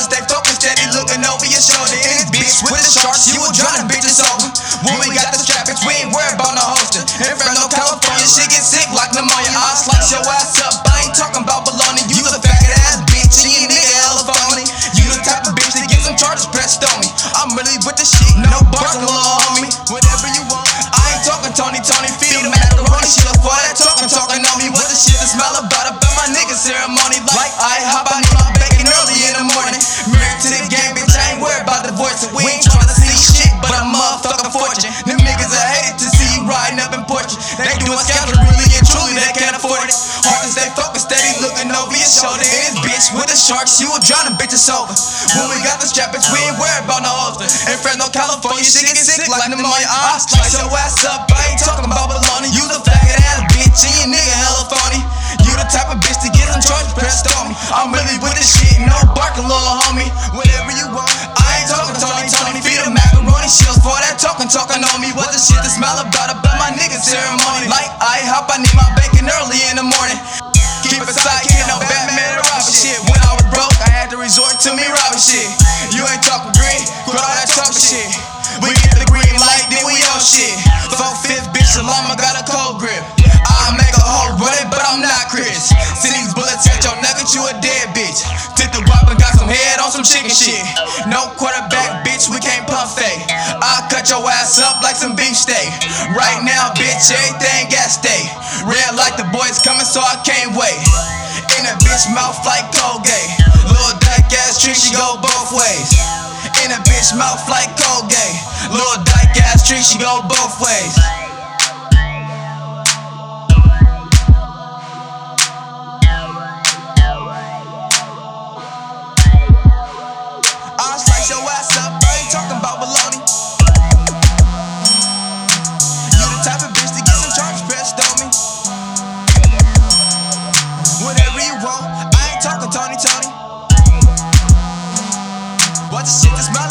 stay focused, steady looking over your shoulder. And bitch, with the sharks, you will drown bitches over. When we got the strap, bitch, we ain't worried about no holster. In Fresno, California, shit get sick like pneumonia. I'll slice your ass up, I ain't talking about baloney. You the faggot ass bitch, and you nigga hella phony. You the type of bitch that get some charges pressed on me. I'm really with the shit, no barking, little homie. Whatever you want, I ain't talking Tony, feed him macaroni. Shit up for that talking on me. What the shit that smell about my nigga ceremony. Like I hop, I need my bacon early in the morning. Married to the game, bitch, I ain't worried about divorce. We ain't tryna see shit, but a motherfucking fortune. Them niggas are hated to see you riding up in Porsche. They doing scams, really and truly, they can't afford it. Hard to stay focused, steady looking over your shoulder. And bitch, with the sharks, you will drown bitches over. When we got the strap, bitch, we ain't worried about no holster. In Fresno, California, shit get sick like pneumonia. I'll slice your ass up, I ain't talking about baloney. You the faggot ass bitch, and your nigga hella phony. You the type of bitch to get some charges pressed on me. I'm really with this shit, no barking, little homie. Whatever you want, I ain't talking Tony, feed him macaroni. Shields for that talking on me. What the shit that smell about my nigga ceremony. Like I hop, I need my bacon early in the morning. Keep it sidekick, no Batman and Robin shit. When I was broke, I had to resort to me robbing shit. You ain't talking green, quit all that talking shit. We get the green light, then we on shit. 4/5 bitch, Salama got a cold grip. I make a hole run it, but I'm not Chris. Send these bullets at your nugget, you a dead bitch. Took the guap and got some head on some chicken shit. No quarterback, bitch, we can't pump fake. I'll cut your ass up like some beef steak. Right now, bitch, everything got stay. Red like the boys coming, so I can't wait. In a bitch mouth like Colgate. Little dyke ass tree, she go both ways. In a bitch mouth like Colgate. Little dyke ass tree, she go both ways. I'll slice your ass up, I ain't talking about baloney. You the type of bitch to get some charges pressed on me. Whatever you want, I ain't talking Tony. What the shit that smell